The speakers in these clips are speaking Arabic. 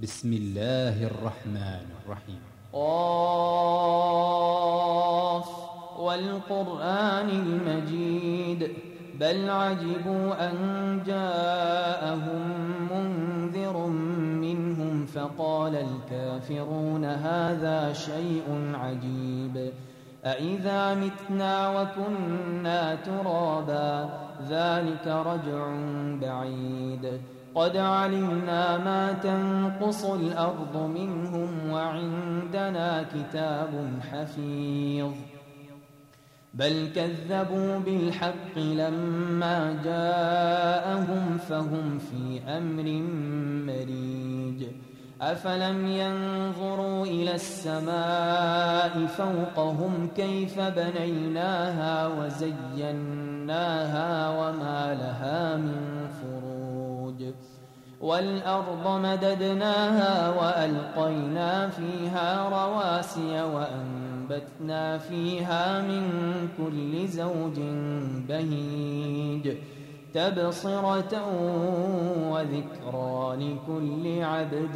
بسم الله الرحمن الرحيم. قاف والقرآن المجيد بل عجبوا أن جاءهم منذر منهم فقال الكافرون هذا شيء عجيب أإذا متنا وكنا ترابا ذلك رجع بعيد قد علمنا ما تنقص الأرض منهم وعندنا كتاب حفيظ بل كذبوا بالحق لما جاءهم فهم في أمر مريج أفلم ينظروا إلى السماء فوقهم كيف بنيناها وزيناها وما لها من فروج والأرض مددناها وألقينا فيها رواسي وأنبتنا فيها من كل زوج بهيج تبصرة وذكرى لكل عبد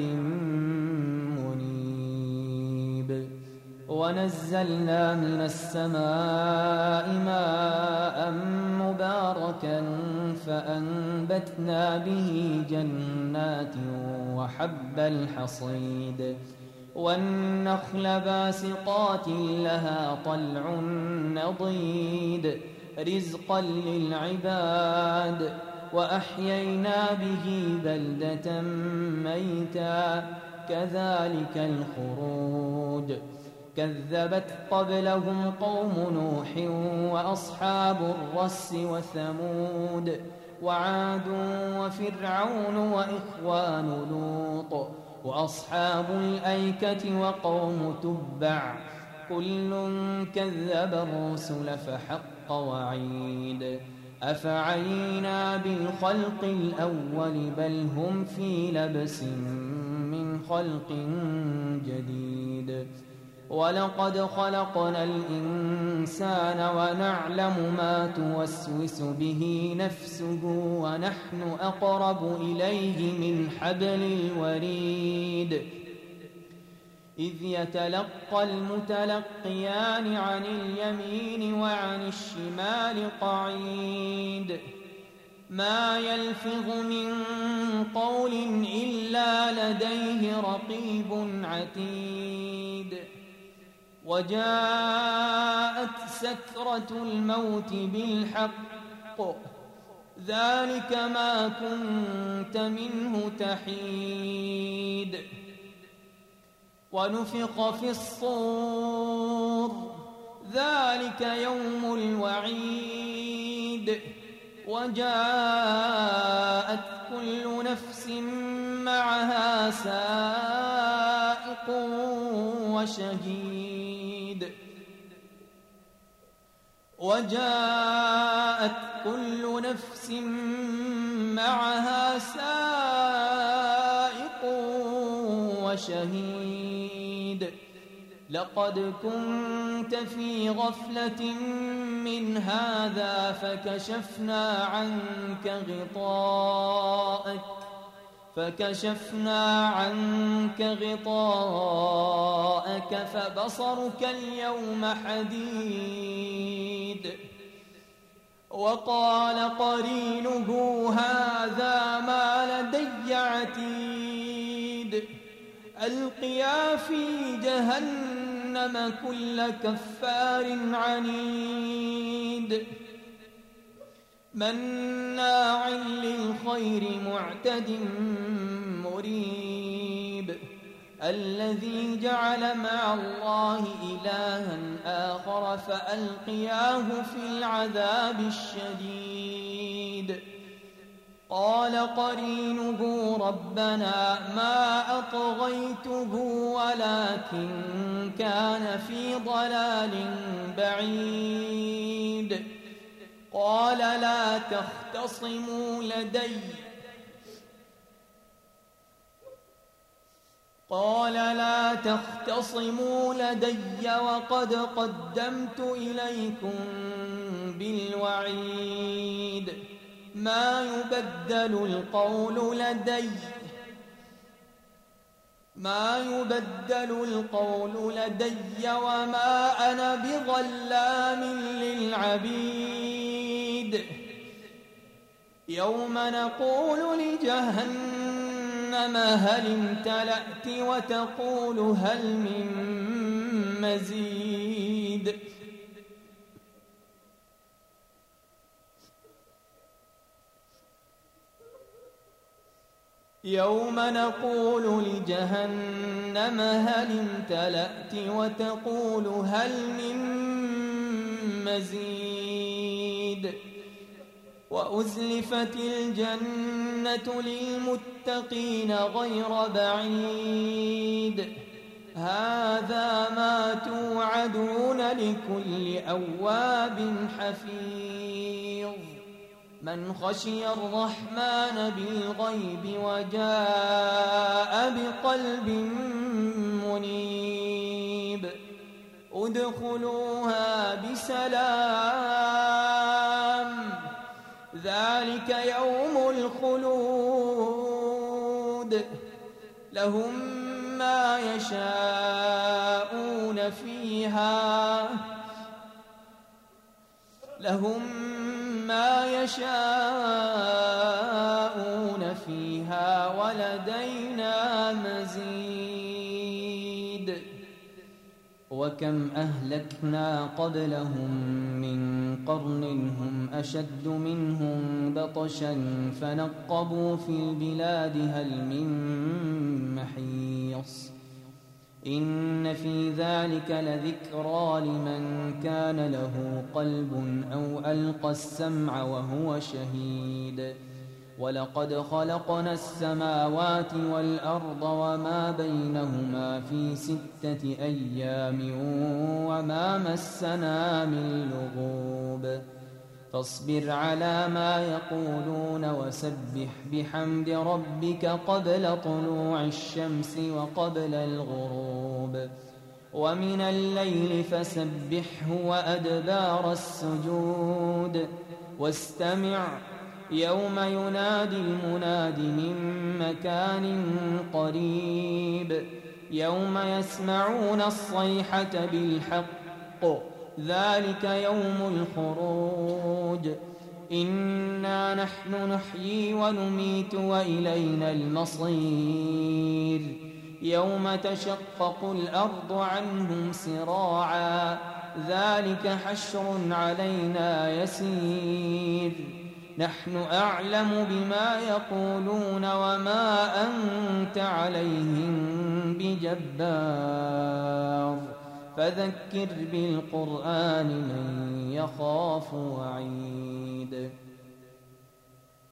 منيب ونزلنا من السماء ماء مباركا فأنبتنا به جنات وحب الحصيد والنخل باسقات لها طلع نضيد رزقا للعباد وأحيينا به بلدة ميتا كذلك الخروج كذبت قبلهم قوم نوح وأصحاب الرس وثمود وعاد وفرعون وإخوان لوط وأصحاب الأيكة وقوم تبع كل كذب الرسل فحق وعيد أفعينا بالخلق الأول بل هم في لبس من خلق جديد ولقد خلقنا الإنسان ونعلم ما توسوس به نفسه ونحن أقرب إليه من حبل الوريد إذ يتلقى المتلقيان عن اليمين وعن الشمال قعيد ما يلفظ من قول إلا لديه رقيب عتيد وجاءت سكرة الموت بالحق ذلك ما كنت منه تحيد ونفخ في الصور ذلك يوم الوعيد وجاءت كل نفس معها سائق وشهيد وجاءت كل نفس معها سائق وشهيد لقد كنت في غفلة من هذا فكشفنا عنك غطاءك فبصرك اليوم حديد وقال قرينه هذا ما لدي عتيد ألقيا في جهنم كل كفار عنيد مناع للخير معتد مريب الذي جعل مع الله إلها آخر فألقياه في العذاب الشديد قال قرينه ربنا ما أطغيته ولكن كان في ضلال بعيد قال لا تختصموا لدي وقد قدمت إليكم بالوعيد ما يبدل القول لدي ما يبدل القول لدي وما أنا بظلام للعبيد يوم نقول لجهنم هل امتلأت وتقول هل من مزيد يوم نقول لجهنم هل امتلأت وتقول هل من مزيد وأزلفت الجنة للمتقين غير بعيد هذا ما توعدون لكل أواب حفيظ من خشي الرحمن بالغيب وجاء بقلب منيب ادخلوها بسلام ذلك يوم الخلود لهم ما يشاءون فيها ولدينا مزيد وكم أهلكنا قبلهم من قرن هم أشد منهم بطشا فنقبوا في البلاد هل من محيص إن في ذلك لذكرى لمن كان له قلب أو ألقى السمع وهو شهيد ولقد خلقنا السماوات والأرض وما بينهما في 6 أيام وما مسنا من لغوب فاصبر على ما يقولون وسبح بحمد ربك قبل طلوع الشمس وقبل الغروب ومن الليل فسبحه وأدبار السجود واستمع يوم ينادي المناد من مكان قريب يوم يسمعون الصيحة بالحق ذلك يوم الخروج إنا نحن نحيي ونميت وإلينا المصير يوم تشقق الأرض عنهم سراعا ذلك حشر علينا يسير نحن أعلم بما يقولون وما أنت عليهم بجبار فذكر بالقرآن من يخاف وعيد